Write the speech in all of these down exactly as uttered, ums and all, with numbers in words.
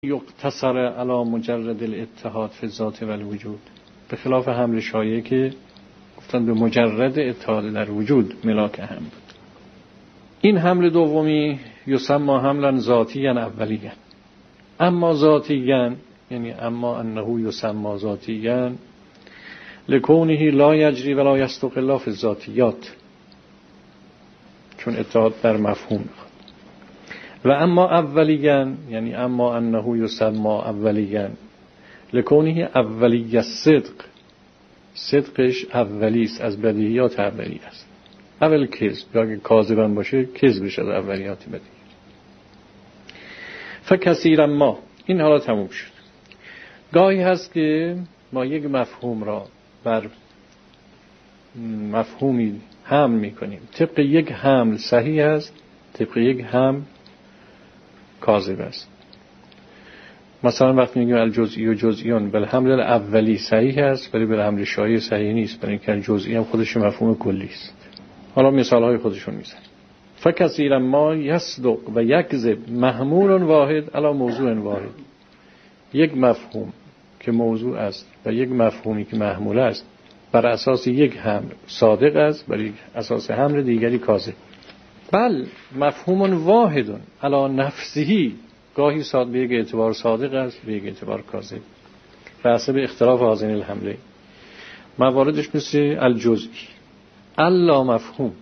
یقتصر علی مجرد الاتحاد فی الذات و الوجود، به خلاف حمل شایعه که گفتن به مجرد اتحاد در وجود ملاک هم بود. این حمل دومی یسمى حملا ذاتیا اولیا، اما ذاتیا یعنی اما انه یسمى ذاتیا لکونه لا یجری ولا یصدق الا فی الذاتیات، چون اتحاد در مفهوم. و اما اولیاً یعنی اما انه یسمى اولیاً لکونه اولی الصدق، صدقش اولیست، از بدیهیات اولی است. اول کذب، یا اگه کاذبا باشه کذبش از اولیات بدیهی. فکثیرا ما، این حالا تموم شد. گاهی هست که ما یک مفهوم را بر مفهومی حمل میکنیم، طبق یک حمل صحیح است، طبق یک حمل کاذب است. مثلا وقتی میگیم الجزئی و جزئیون، بل حمل اولی صحیح است ولی بل حمل شایع صحیح نیست، برای اینکه جزئی هم خودش مفهوم کلی است. حالا مثال های خودشون میزن. فکثیرا ما یصدق و یکذب محمول واحد علی موضوع واحد، یک مفهوم که موضوع است و یک مفهومی که محمول است بر اساس یک حمل صادق است، بر اساس حمل دیگری کاذب. بل مفهوم واحد علی نفسه، گاهی صادق به یک اعتبار صادق است، به یک اعتبار کاذب، به حسب اختلاف هذین الحمله. مواردش مثل الجزئی، اللا مفهوم.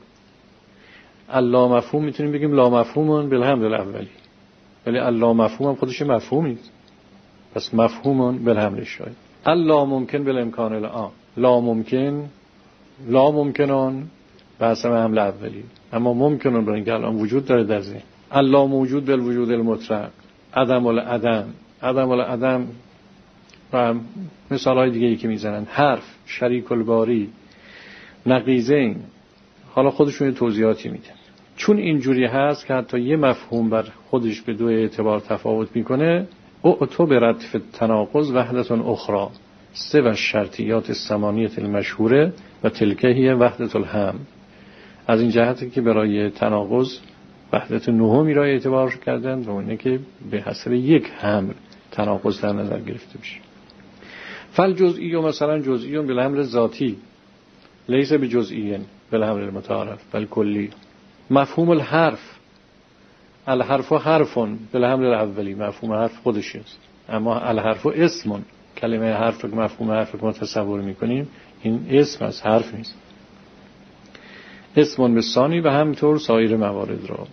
اللا مفهوم میتونیم بگیم لا مفهوم بالحمل الاولی، ولی اللا مفهوم هم خودش مفهومی است، پس مفهوم بالحمل شایع. اللا ممکن بالامکان العام، لا ممکن لا ممکنان به حسب حمل اولی، اما ممکنون برای اینکه الان وجود داره در ذهن. الله موجود بالوجود المطلق، عدم العدم، عدم العدم و مثال های دیگه ای که میزنن، حرف، شریک الباری، نقیضین، حالا خودشون یه توضیحاتی میدن. چون اینجوری هست که حتی یه مفهوم بر خودش به دو اعتبار تفاوت میکنه، اعتبرت فی التناقض وحدت اخرى سه و شرطیات الثمانیه المشهوره و تلک هی وحدت الهم. از این جهتی که برای تناقض وحدت نهمی را اعتبار کردند و اینه که به حسب یک حمل تناقض در نظر گرفته بشه. فل جزئی و مثلا جزئی بالحمل ذاتی لیس بجزئی بالحمل المتعارف بل کلی. مفهوم الحرف، الحرف حرف بالحمل الاولی، مفهوم حرف خودش است، اما الحرف اسم، کلمه حرف که مفهوم حرف که ما تصور میکنیم این اسم است، حرف نیست. اسم به ثانی و همینطور سایر موارد را.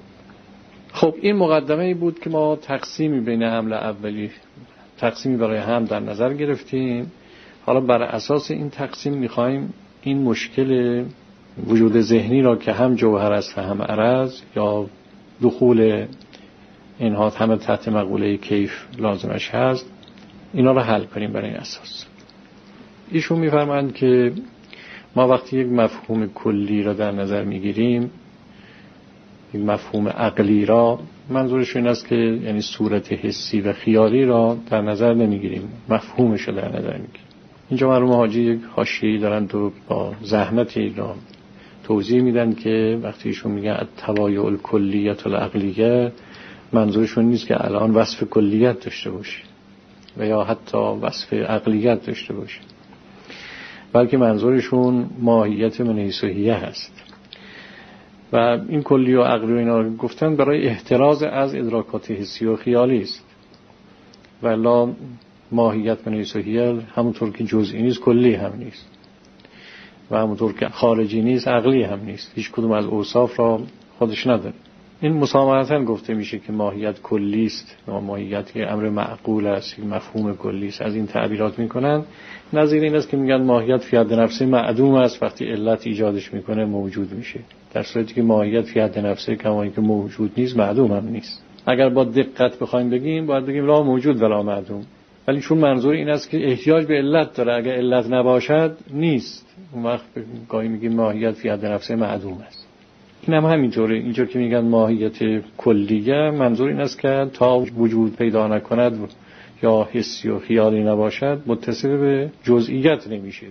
خب این مقدمه ای بود که ما تقسیمی بین حمل اولی، تقسیمی برای هم در نظر گرفتیم. حالا بر اساس این تقسیم میخوایم این مشکل وجود ذهنی را که هم جوهر است و هم عرض، یا دخول اینها همه تحت مقوله کیف لازمش هست، اینا را حل کنیم برای این اساس. ایشون میفرمایند که ما وقتی یک مفهوم کلی را در نظر میگیریم، یک مفهوم عقلی را، منظورش این است که یعنی صورت حسی و خیالی را در نظر نمیگیریم، مفهومش را در نظر میگیریم. اینجا مرحوم حاجی یک حاشیه‌ای دارند و با زحمتی را توضیح میدن که وقتی ایشون میگن التوایع الکلیت العقلیه، منظورشون نیست که الان وصف کلیت داشته باشه و یا حتی وصف عقلیت داشته باشه، بلکه منظورشون ماهیت من حیث هیه هست. و این کلی و عقلی و اینا رو گفتن برای احتراز از ادراکات حسی و خیالی است، ولی ماهیت من حیث هیه همونطور که جزئی نیست کلی هم نیست، و همونطور که خارجی نیست عقلی هم نیست، هیچ کدوم از اوصاف را خودش نداره. این مسامحتاً گفته میشه که ماهیت کلی است، ماهیت که امر معقول است، مفهوم کلی است، از این تعبیرات میکنن. نظیر این است که میگن ماهیت فی حد نفسه معدوم است، وقتی علت ایجادش میکنه موجود میشه، در صورتی که ماهیت فی حد نفسه کما اینکه موجود نیست معدوم هم نیست. اگر با دقت بخوایم بگیم باید بگیم لا موجود ولا معدوم، ولی چون منظور این است که احتیاج به علت داره، اگر علت نباشد نیست، اون وقت گاهی میگیم ماهیت فی حد نفسه معدوم است. این هم همینطوره. اینجور که میگن ماهیت کلیه، منظور این است که تا وجود پیدا نکند یا حسی و خیالی نباشد متصل به جزئیت نمیشه.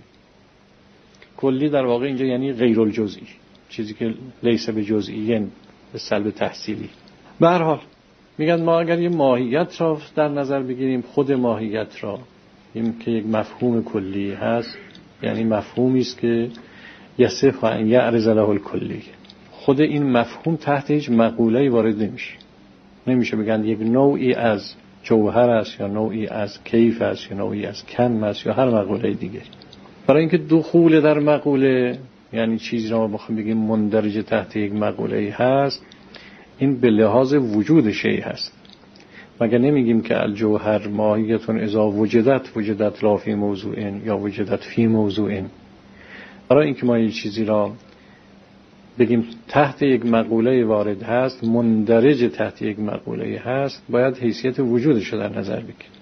کلی در واقع اینجا یعنی غیر الجزئی، چیزی که لیس به جزئیین به سلب تحصیلی. به هر حال میگن ما اگر یه ماهیت را در نظر بگیریم، خود ماهیت را، این که یک مفهوم کلی هست، یعنی مفهومی است که یصح ان یعرض له الکلی، خود این مفهوم تحت هیچ مقوله‌ای وارد نمیشه. نمیشه بگن یک نوعی از جوهر است یا نوعی از کیف است یا نوعی از کم است یا هر مقوله دیگه. برای اینکه دخول در مقوله، یعنی چیزی را ما بخوایم بگیم مندرج تحت یک مقوله هست، این به لحاظ وجود شیء هست. مگر نمیگیم که الجوهر ماهیتون اذا وجدت وجدت لا فی موضوع یا وجدت فی موضوع. برای اینکه ما یک چیزی را بگیم تحت یک مقوله وارد هست، مندرج تحت یک مقوله هست، باید حیثیت وجودش رو در نظر بگیریم.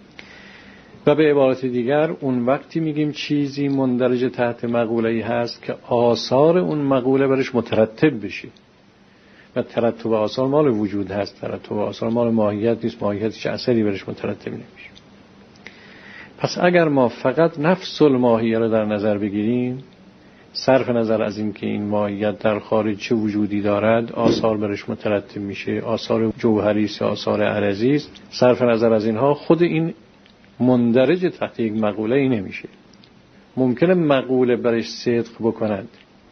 و به عبارت دیگر اون وقتی میگیم چیزی مندرج تحت مقوله هست که آثار اون مقوله برش مترتب بشه. و ترتب آثار مال وجود هست، ترتب آثار مال ماهیت نیست، ماهیت هیچ اثری برش مترتب نمیشه. پس اگر ما فقط نفس الماهیه رو در نظر بگیریم، صرف نظر از این که این ماهیت در خارج چه وجودی دارد، آثار برش مترتب میشه، آثار جوهری است، آثار عرضی است، صرف نظر از اینها خود این مندرج تحت یک مقوله ای نمیشه. ممکنه مقوله برش صدق بکند،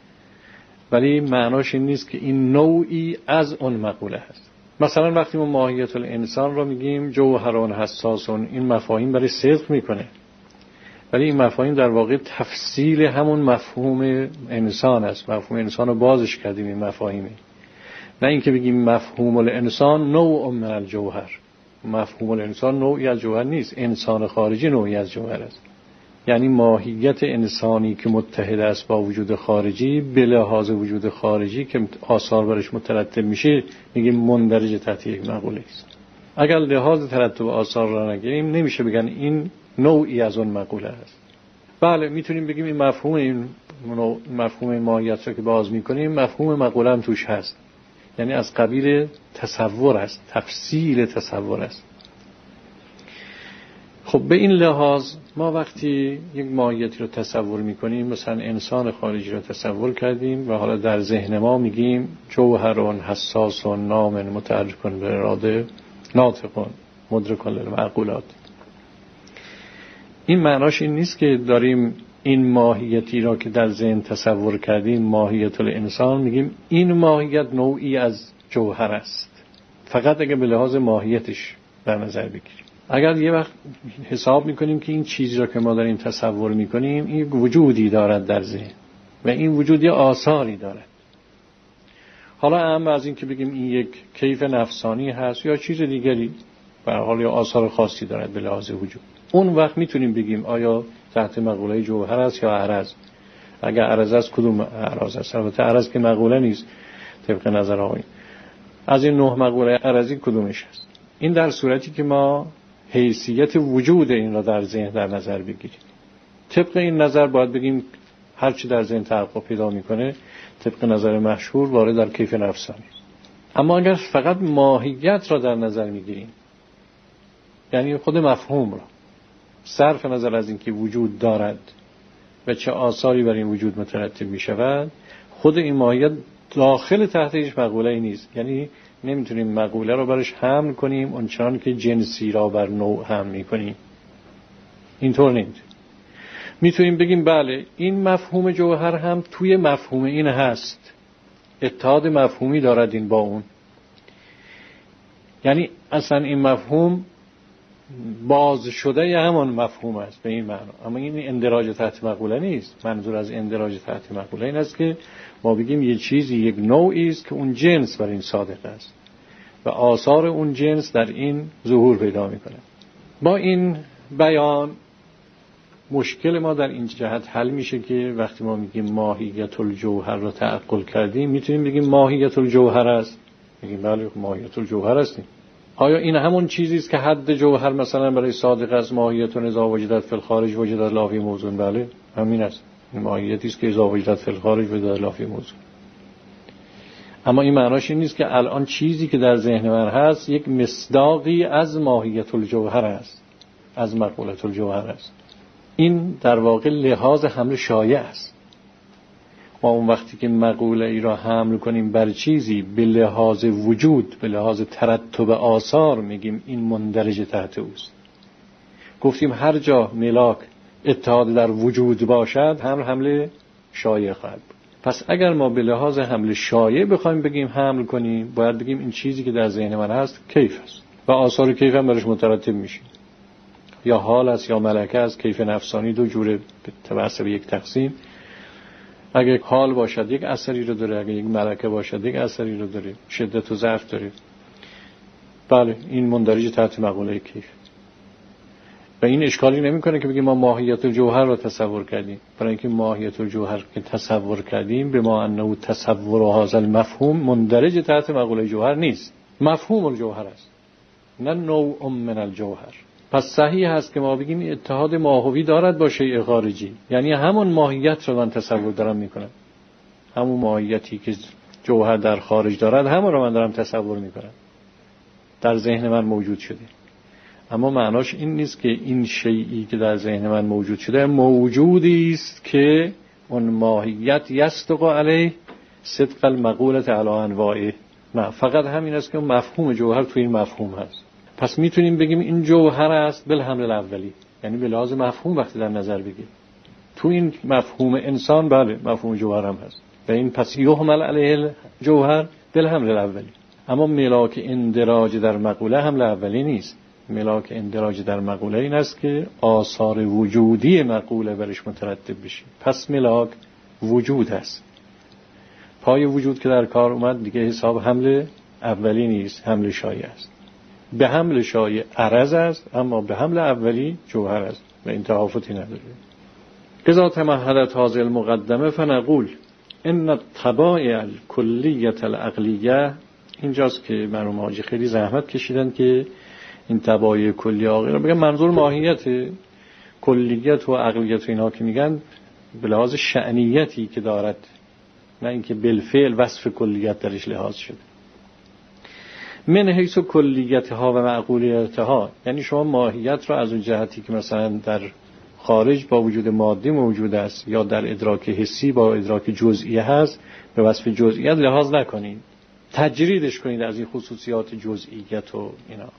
ولی معناش این نیست که این نوعی از اون مقوله هست. مثلا وقتی ما ماهیت الانسان رو میگیم جوهرون حساسون، این مفاهیم برش صدق میکنه، ولی این مفاهیم در واقع تفصیل همون مفهوم انسان است. مفهوم انسان رو بازش کردیم این مفاهیمه، نه اینکه بگیم مفهوم الانسان نوع من الجوهر. مفهوم الانسان نوعی از جوهر نیست، انسان خارجی نوعی از جوهر است. یعنی ماهیت انسانی که متحد است با وجود خارجی، به لحاظ وجود خارجی که آثار برش مترتب میشه، میگیم مندرج تحت یک مقوله است. اگر لحاظ ترتب آثار را نگیریم، نمیشه بگن این نوعی از اون مقوله است. بله میتونیم بگیم این مفهوم این مفهوم ماهیت رو که باز میکنیم، مفهوم مقوله هم توش هست، یعنی از قبیل تصور است، تفصیل تصور است. خب به این لحاظ ما وقتی یک ماهیتی رو تصور میکنیم، مثلا انسان خارجی رو تصور کردیم و حالا در ذهن ما میگیم جوهرون حساسون نامن متحرکون به اراده ناطقون مدرکون للمعقولات، این معناش این نیست که داریم این ماهیتی را که در ذهن تصور کردیم ماهیت الانسان، میگیم این ماهیت نوعی از جوهر است، فقط اگه به لحاظ ماهیتش در نظر بگیریم. اگر یه وقت حساب میکنیم که این چیزی را که ما داریم تصور میکنیم این وجودی دارد در ذهن و این وجود یه آثاری دارد، حالا اهم از این که بگیم این یک کیف نفسانی هست یا چیز دیگری، به هر حال یا آثار خاصی دارد به لحاظ وجود، اون وقت میتونیم بگیم آیا تحت مقوله جوهر است یا عرض. اگر عرض است کدوم عرض است؟ البته عرض که مقوله نیست طبق نظر آقایون. از این نه مقوله عرضی کدومش است؟ این در صورتی که ما حیثیت وجود این را در ذهن در نظر بگیریم. طبق این نظر باید بگیم هر چی در ذهن تحقق پیدا میکنه طبق نظر مشهور وارد در کیف نفسانی. اما اگر فقط ماهیت را در نظر میگیریم، یعنی خود مفهوم را، صرف نظر از اینکه وجود دارد و چه آثاری بر این وجود مترتب می شود، خود این ماهیت داخل تحت هیچ مقوله ای نیست. یعنی نمیتونیم مقوله را برش حمل کنیم اونچنان که جنسی را بر نوع حمل می کنیم، اینطور نمیتونیم. میتونیم بگیم بله این مفهوم جوهر هم توی مفهوم این هست، اتحاد مفهومی دارد این با اون، یعنی اصلا این مفهوم باز شده یا همان مفهوم است به این معنا. اما این اندراج تحت مقوله نیست. منظور از اندراج تحت مقوله این است که ما بگیم یه چیزی یک نوعی است که اون جنس بر این صادق است و آثار اون جنس در این ظهور پیدا میکنه. با این بیان مشکل ما در این جهت حل میشه که وقتی ما میگیم ماهیت الجوهر رو تعقل کردیم، میتونیم بگیم ماهیت الجوهر است. میگیم بله ماهیت الجوهر است. آیا این همون چیزی است که حد جوهر مثلا برای صادق است ماهیت اذا وجدت فی الخارج وجدت لا فی موضوع؟ بله همین است، این ماهیتی است که اذا وجدت فی الخارج وجدت لا فی موضوع. اما این معناش این نیست که الان چیزی که در ذهن من هست یک مصداقی از ماهیت الجوهر است، از مقولت الجوهر است. این در واقع لحاظ حمل شایع است. ما اون وقتی که مقوله ای را حمل کنیم بر چیزی به لحاظ وجود، به لحاظ ترتب آثار، میگیم این مندرج تحت اوست. گفتیم هر جا ملاک اتحاد در وجود باشد هم حمل شایع خواهد بود. پس اگر ما به لحاظ حمل شایع بخوایم بگیم حمل کنیم، باید بگیم این چیزی که در ذهن من هست کیف است و آثار کیف هم برش مترتب میشه، یا حال است یا ملکه است. کیف نفسانی دو جوره توسط یک تقسیم. اگه حال باشد یک اثری رو داره، اگه یک ملکه باشد یک اثری رو داره، شدت و ضعف داره. بله این مندرج تحت مقوله کیف و این اشکالی نمیکنه که بگیم ما ماهیت الجوهر رو تصور کردیم، برای اینکه ماهیت الجوهر که تصور کردیم به ما انه تصور و هذا المفهوم مندرج تحت مقوله جوهر نیست، مفهوم الجوهر است نه نوع من الجوهر. پس صحیح هست که ما بگیم اتحاد ماهوی دارد با شیء خارجی، یعنی همون ماهیت رو من تصور دارم میکنم، همون ماهیتی که جوهر در خارج دارد همون رو من دارم تصور میکنم، در ذهن من موجود شده. اما معناش این نیست که این شیئی که در ذهن من موجود شده موجودی است که اون ماهیت یصدق علیه صدق المقولة علی انواعه. نه، فقط همین است که مفهوم جوهر تو این مفهوم هست. پس میتونیم بگیم این جوهر است بالحمل الاولی، یعنی به لحاظ مفهوم وقتی در نظر بگیم تو این مفهوم انسان بله مفهوم جوهر هم هست و این پس یحمل علیه جوهر بالحمل الاولی. اما ملاک اندراج در مقوله حمل اولی نیست. ملاک اندراج در مقوله این است که آثار وجودی مقوله برش مترتب بشه. پس ملاک وجود است. پای وجود که در کار اومد دیگه حساب حمل اولی نیست، حمل شایع است. به حمل شایع عرض است، اما به حمل اولی جوهر است و این تفاوتی نداره. اذا تمهدت هذه المقدمه فنقول ان الطبائع الکلیه العقلیه. اینجاست که مرحوم حاجی خیلی زحمت کشیدن که این طبایع کلی آقای رو بگن. منظور ماهیت، کلیت و عقلیت و اینها که میگن به لحاظ شأنیتی که دارد، نه اینکه بالفعل وصف کلیت درش لحاظ شده. من حیث کلیت ها و معقولیت ها، یعنی شما ماهیت را از اون جهتی که مثلا در خارج با وجود مادی موجود است یا در ادراک حسی با ادراک جزئی هست به وصف جزئیات لحاظ نکنید، تجریدش کنید از این خصوصیات جزئیت و اینا.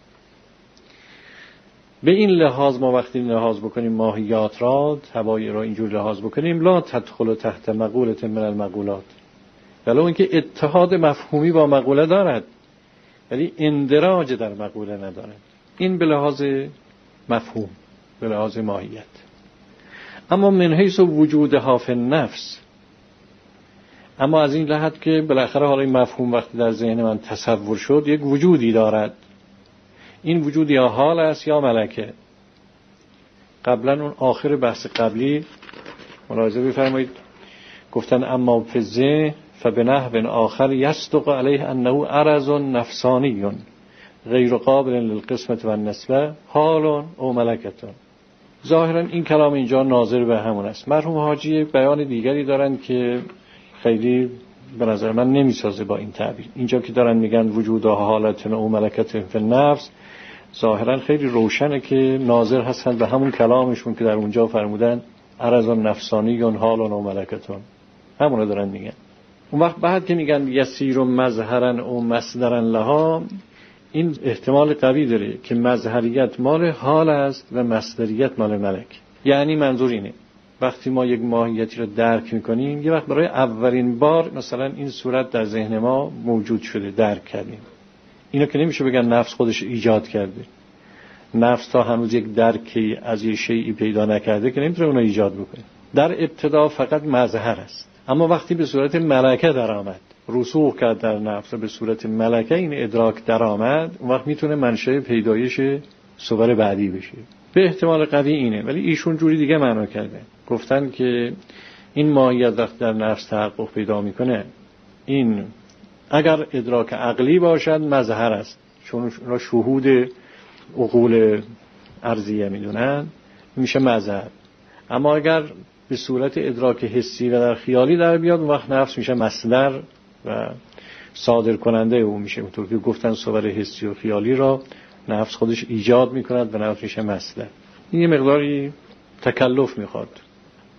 به این لحاظ ما وقتی لحاظ بکنیم ماهیات را، طبایع را اینجور لحاظ بکنیم، لا تدخل تحت مقولة من المقولات، ولو اینکه اتحاد مفهومی با مقوله دارد ولی اندراج در مقوله ندارد. این به لحاظ مفهوم، به لحاظ ماهیت. اما من حیث وجودها فی النفس، اما از این لحظه که بالاخره حالا این مفهوم وقتی در ذهن من تصور شد یک وجودی دارد، این وجود یا حال است یا ملکه. قبلا اون آخر بحث قبلی ملاحظه بفرمایید گفتن اما فی الذهن فبنحو آخر یصدق علیه انه عرض نفسانی غیر قابل للقسمة و النسبة حال او ملکه. ظاهرا این کلام اینجا ناظر به همون است. مرحوم حاجی بیان دیگری دارن که خیلی به نظر من نمیسازه با این تعبیر. اینجا که دارن میگن وجود و حالت او ملکت فی النفس، ظاهرا خیلی روشنه که ناظر هستن به همون کلامشون که در اونجا فرمودن عرض نفسانی حال و ملکتون، همونو دارن میگن. اون وقت بعد که میگن یسیر مظهرا او مصدرا لها، این احتمال قوی داره که مظهریت مال حال است و مصدریت مال ملک. یعنی منظور اینه وقتی ما یک ماهیتی رو درک میکنیم، یه وقت برای اولین بار مثلا این صورت در ذهن ما موجود شده، درک کردیم. اینو که نمیشه بگن نفس خودش ایجاد کرده. نفس تا هنوز یک درکی از یه شیئی پیدا نکرده که نمیتونه اونو ایجاد بکنه. در ابتدا فقط مظهر است، اما وقتی به صورت ملکه در آمد، رسوخ کرد در نفس و به صورت ملکه این ادراک در آمد، اون وقت میتونه منشأ پیدایش صور بعدی بشه. به احتمال قوی اینه، ولی ایشون جوری دیگه معنا کرده. گفتن که این ماهیت وقتی در نفس تحقق پیدا میکنه، این اگر ادراک عقلی باشد مظهر است، چون را شهود عقول ارضیه میدونن، میشه مظهر. اما اگر به صورت ادراک حسی و در خیالی در بیاد، اون وقت نفس میشه مصدر و صادر کننده او میشه. اونطور که گفتن صور حسی و خیالی را نفس خودش ایجاد میکند و نفس میشه مصدر. این یه مقداری تکلف میخواد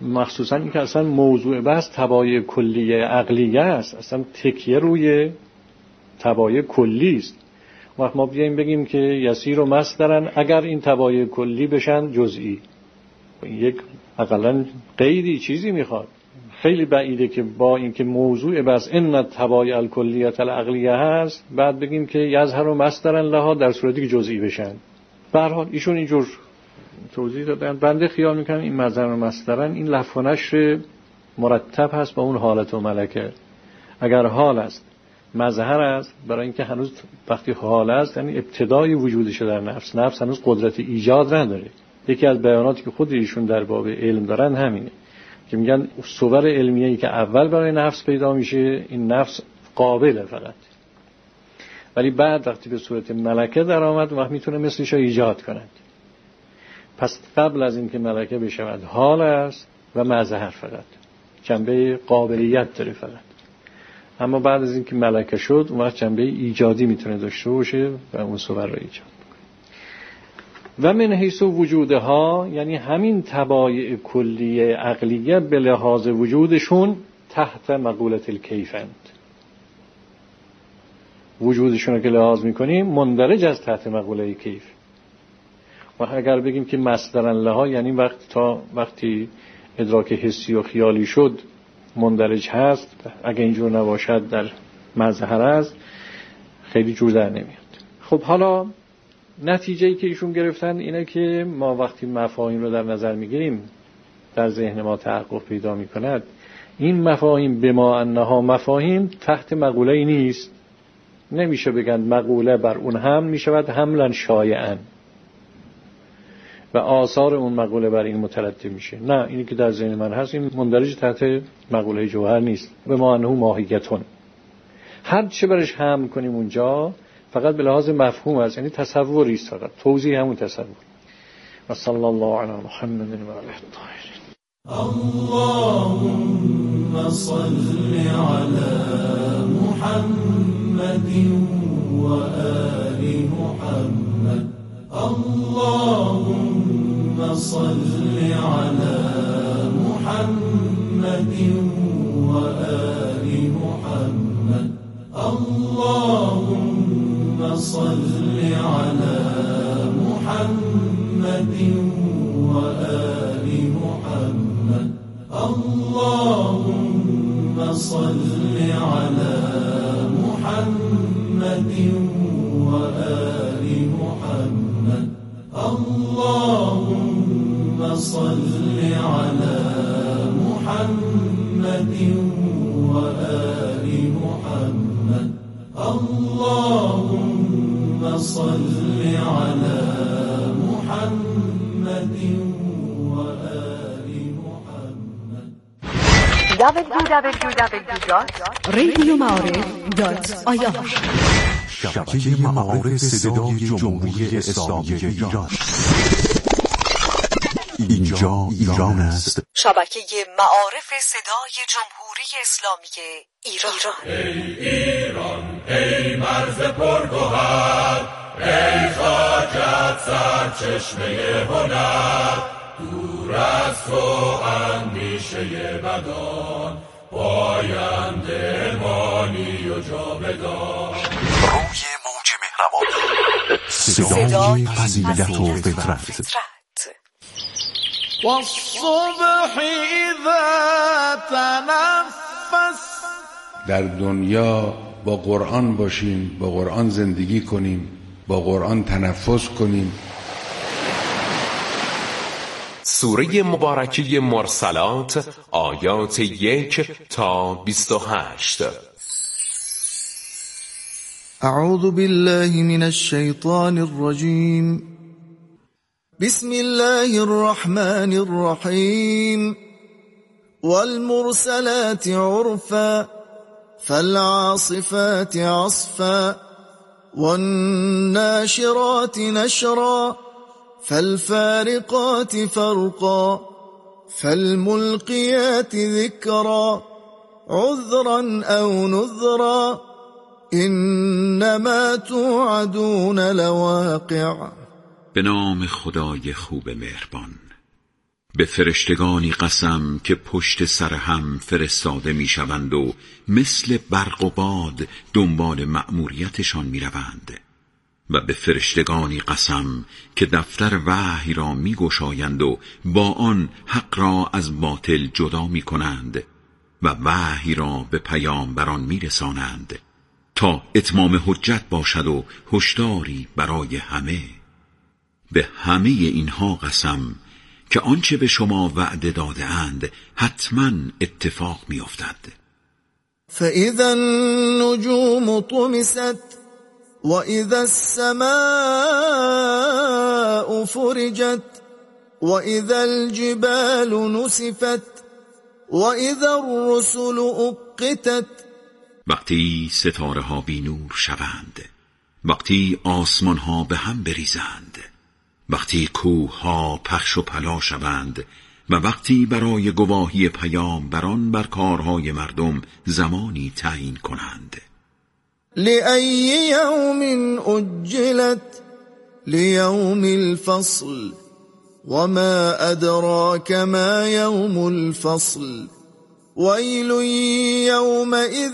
مخصوصا این که اصلا موضوع بحث تبایع کلیه عقلیه است، اصلا تکیه روی تبایع کلی است. وقت ما بیاییم بگیم که یسیر و مصدرن اگر این تبایع کلی بشن جزئی، یک اقلا قیدی چیزی میخواد. خیلی بعیده که با اینکه موضوع بس ان تبایع الکلیه العقلیه هست بعد بگیم که یظهر و مصدرن لها در صورتی که جزئی بشن. به هر حال ایشون اینجور توضیح دادن. بنده خیال میکنم این مظهر و مصدرن این لفظ و نشر مرتب هست با اون حالت و ملکه. اگر حال است مظهر است، برای اینکه هنوز وقتی حال است یعنی ابتدای وجودش در نفس، نفس هنوز قدرت ایجاد نداره. یکی از بیاناتی که خود ایشون در باب علم دارن همینه که میگن صور علمیه‌ای که اول برای نفس پیدا میشه این نفس قابله فقط، ولی بعد وقتی به صورت ملکه در آمد وقت میتونه مثلش رو ایجاد کند. پس قبل از اینکه ملکه بشود حال است و مظهر فقط جنبه قابلیت داره فقط، اما بعد از اینکه ملکه شد اون وقت جنبه ایجادی میتونه داشته باشه و اون صور رو ایجاد و من حیث وجودها، یعنی همین تبایع کلیه عقلیه به لحاظ وجودشون تحت مقولت الکیفند. وجودشون رو که لحاظ میکنیم مندرج از تحت مقوله کیف. و اگر بگیم که مصدرن لها یعنی وقت تا وقتی ادراک حسی و خیالی شد مندرج هست، اگر اینجور نباشد در مظهر است، خیلی جور در نمیاد. خب حالا نتیجه‌ای که ایشون گرفتن اینه که ما وقتی مفاهیم رو در نظر میگیریم در ذهن ما تحقق پیدا میکند. این مفاهیم به ما انها مفاهیم تحت مقوله ای نیست. نمیشه بگن مقوله بر اون هم میشود حملا شایعا و آثار اون مقوله بر این مترتب میشه. نه، اینی که در ذهن من هست این مندرج تحت مقوله جوهر نیست. به ما انه ماهیتون هر چه برش حمل کنیم اونجا فقط به لحاظ مفهوم است، یعنی تصوری است، فقط توضیح همون تصور. و صلی الله علی محمد و آله الطاهرین. اللهم صل علی محمد و آل محمد. اللهم صل علی محمد و آل محمد. اللهم صل علی محمد و آل محمد. اللهم صل علی محمد و آل محمد. اللهم صل علی محمد و آل محمد. اللهم صل علی محمد و آل محمد. دبلیو دبلیو دبلیو دات رادیو معارف دات آی آر شبکه معارف صدای جمهوری اسلامی ایران. اینجا ایران است. شبکه معارف صدای جمهوری اسلامی ایران. ای ایران، ای مرز پرگوهر، ای خاکت سرچشمه هنر، دور از تو اندیشه بدان، پاینده مانی و جاودان. روی موج مهربان صدای فضیلت و فطرت. والصبح اذا تنفس. در دنیا با قرآن باشیم، با قرآن زندگی کنیم، با قرآن تنفس کنیم. سوره مبارکه مرسلات آیات یک تا بیست و هشت. اعوذ بالله من الشیطان الرجیم. بسم الله الرحمن الرحیم. والمرسلات عرفا فالعاصفات عصفا والناشرات نشرا فالفارقات فرقا فالملقيات ذكرا عذرا أو نذرا إنما توعدون لواقع. به نام خدای خوب مهربان. به فرشتگانی قسم که پشت سر هم فرستاده می شوند و مثل برق و باد دنبال مأموریتشان می روند. و به فرشتگانی قسم که دفتر وحی را می گشایند و با آن حق را از باطل جدا می کنند و وحی را به پیامبران می رسانند تا اتمام حجت باشد و هشداری برای همه. به همه اینها قسم که آنچه به شما وعده داده اند حتما اتفاق می افتد. فَإِذَا النُّجُومُ طُمِسَتْ وَإِذَا السَّمَاءُ فُرِجَتْ وَإِذَا الْجِبَالُ نُسِفَتْ وَإِذَا الرُّسُلُ أُقِّتَتْ. وقتی ستاره ها بی نور شوند، وقتی آسمان ها به هم بریزند، وقتی کوه ها پخش و پلا شوند و وقتی برای گواهی پیامبران بر کارهای مردم زمانی تعیین کنند. لأي يوم أجلت ليوم الفصل وما أدراك ما يوم الفصل ويل يومئذ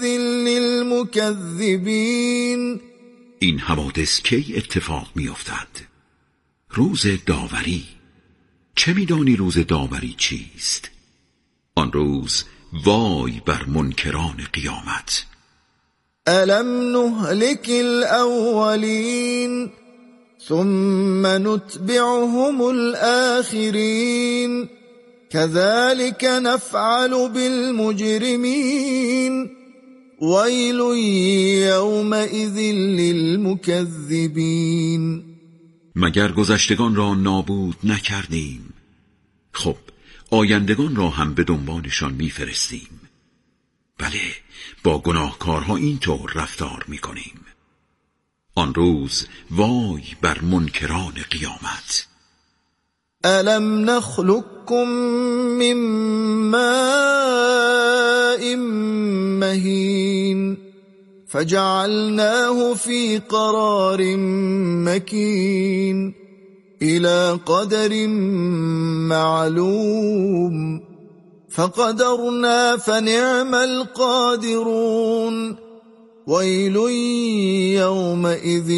للمكذبين. این حوادث کی اتفاق می افتد؟ روز داوری. چه میدانی روز داوری چیست؟ آن روز وای بر منکران قیامت. ألم نهلك الأولين ثم نتبعهم الآخرين كذلك نفعل بالمجرمين ويل يومئذ للمكذبين. مگر گذشتگان را نابود نکردیم؟ خب آیندگان را هم به دنبالشان میفرستیم. بله، با گناهکارها اینطور رفتار میکنیم. آن روز وای بر منکران قیامت. ألم نخلقكم من ماء مهين فجعلناه في قرار مكين إلى قدر معلوم فقدرنا فنعم القادرون ويل يومئذ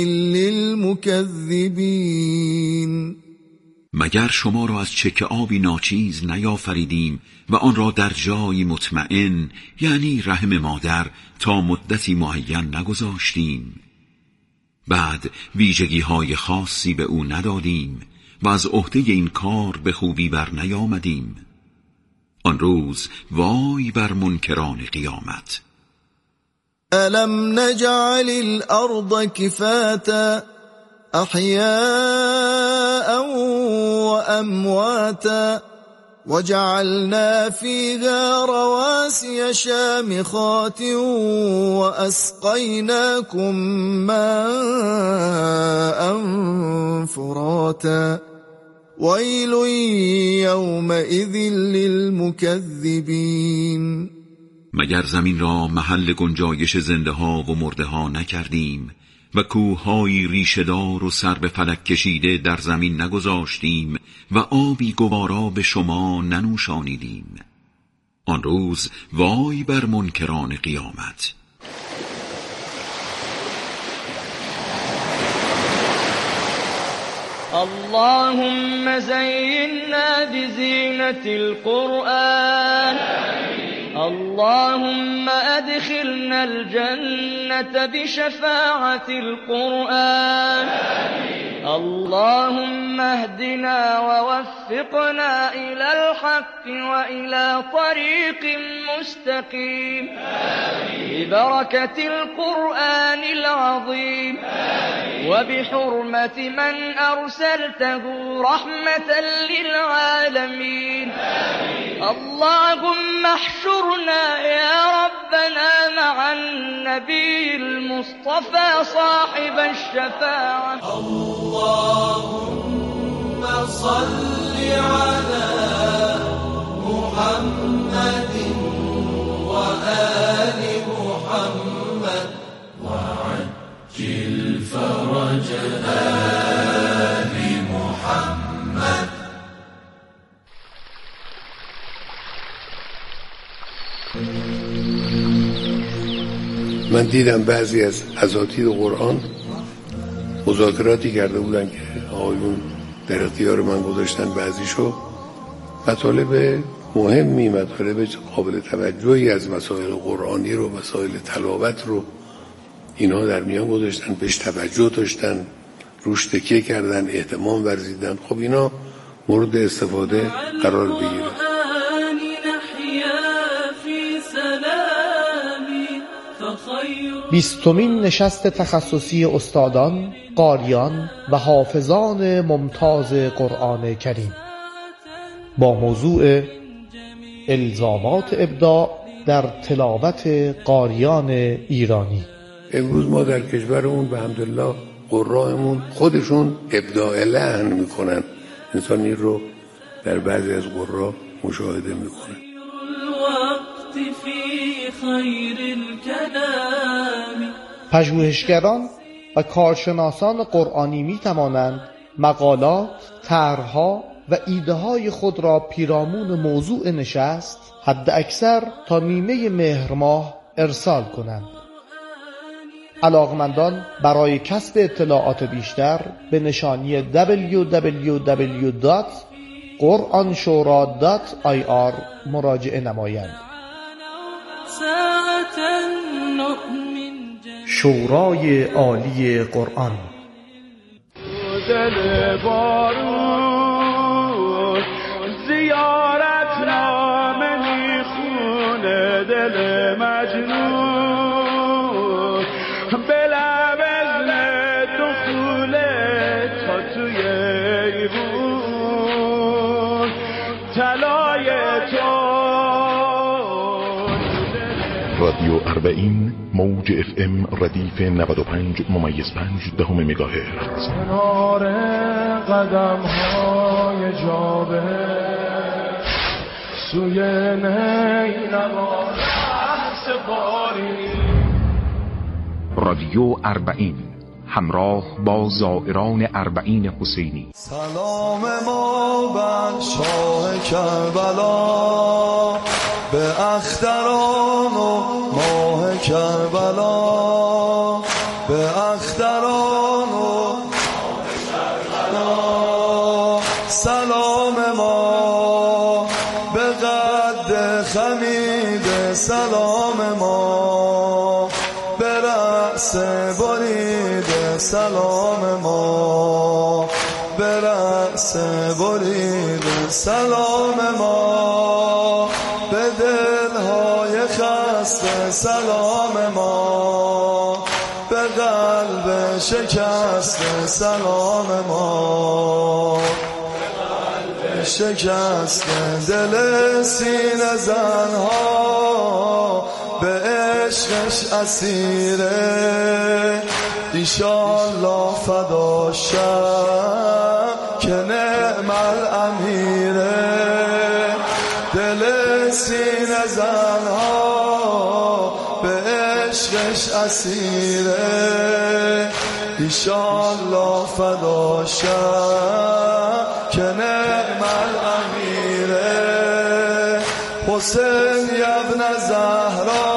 للمكذبين. مگر شما را از چکه آبی ناچیز نیافریدیم و آن را در جایی مطمئن، یعنی رحم مادر، تا مدتی معین نگذاشتیم؟ بعد ویژگی های خاصی به او ندادیم و از عهده این کار به خوبی بر نیامدیم. آن روز وای بر منکران قیامت. ألم نجعل الأرض كفاتا أحياء وأمواتا وجعلنا فيها رواسي شامخات وأسقيناكم ماء فراتا ويل يومئذ للمكذبين. مگر زمین را محل گنجایش زنده ها و مرده ها نکردیم و کوه‌های ریشه‌دار و سر به فلک کشیده در زمین نگذاشتیم و آبی گوارا به شما ننوشانیدیم؟ آن روز وای بر منکران قیامت. اللهم زينا بزينة القرآن اللهم أدخلنا الجنة بشفاعة القرآن اللهم اهدنا ووفقنا إلى الحق وإلى طريق مستقيم ببركة القرآن العظيم وبحرمة من أرسلته رحمة للعالمين اللهم احشرنا يا ربنا مع النبي المصطفى صاحب الشفاعة اللهم صل على محمد وآل محمد وعجل فرج آل محمد. من دیدم بعضی از اساتید قرآن مذاکراتی کرده بودن که آقایون در اختیار من گذاشتن، بعضیشو مطالب مهمی، مطالب قابل توجهی از مسائل قرآنی رو، مسائل تلاوت رو اینا در میان گذاشتن، بهش توجه داشتن، روش تکیه کردن، اهتمام ورزیدن. خب اینا مورد استفاده قرار بگیره. بیستمین نشست تخصصی استادان، قاریان و حافظان ممتاز قرآن کریم با موضوع الزامات ابداع در تلاوت قاریان ایرانی. امروز ما در کشورمون به حمدالله قرائمون خودشون ابداع لحن میکنن. انسان این رو در بعضی از قرا مشاهده میکنه. پژوهشگران و کارشناسان قرآنی می توانند مقالات، طرح‌ها و ایده‌های خود را پیرامون موضوع نشست حد اکثر تا نیمه مهر ماه ارسال کنند. علاقمندان برای کسب اطلاعات بیشتر به نشانی دبلیو دبلیو دبلیو دات قرآن شورا دات آی آر مراجعه نمایند. شورای عالی قرآن. دل بارون زیارت نامه میخونه، دل مجنون به لب ازن دخوله تا توی ایوون طلای تو. رادیو اربعین موج اف ام ردیف نود و پنج ممیز پنج دهم مگاهرتز. کنار قدم های جابه سوی نیلوان سپاری. رادیو اربعین همراه با زائران اربعین حسینی. سلام ما بر شاه کربلا، به اختران و ماه کربلا، به اختران و ماه کربلا. سلام ما به قد خمید، سلام ما به رأس برید، سلام ما به رأس برید، سلام ما به دلهای خسته، سلام ما به قلب شکسته، سلام ما به قلب شکسته. دل سینه زنها به عشقش اسیره، ایشالله فدا شم که نعم الامیره. دل سینه زنها به عشقش اسیره، ایشالله فدا شم که نعم الامیره. حسین ابن زهرا،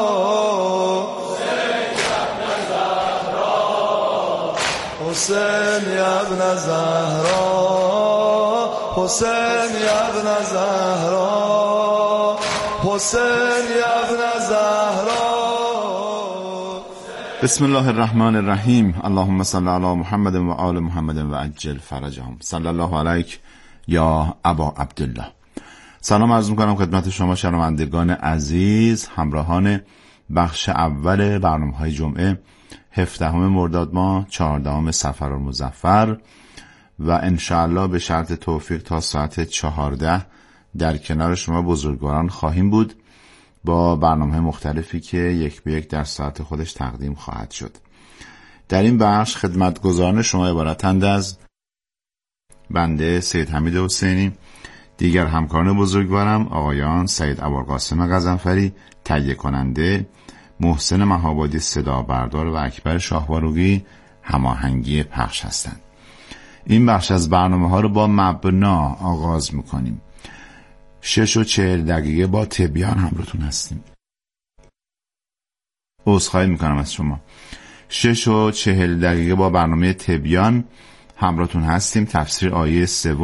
حسین ابن زهرا، حسین ابن زهرا، حسین ابن زهرا. بسم الله الرحمن الرحیم. اللهم صل علی محمد و آل محمد و عجل فرجهم. صلی الله علیک یا ابا عبدالله. سلام عرض میکنم خدمت شما شنوندگان عزیز، همراهان بخش اول برنامه‌های جمعه هفدهم مرداد ماه چهاردهم صفر المظفر و انشاءالله به شرط توفیق تا ساعت چهارده در کنار شما بزرگواران خواهیم بود با برنامه مختلفی که یک به یک در ساعت خودش تقدیم خواهد شد. در این بخش خدمتگزاران شما عبارتند از بنده سید حمید حسینی، دیگر همکاران بزرگوارم آقایان سید ابوالقاسم غضنفری تهیه کننده، محسن مهابادی صدا بردار و اکبر شاهواروقی هماهنگی پخش هستند. این بخش از برنامه ها رو با مبنا آغاز میکنیم. شش و چهل دقیقه با تبیان همراهتون هستیم. عذرخواهی میکنم از شما. شش و چهل دقیقه با برنامه تبیان همراهتون هستیم. تفسیر آیه سوم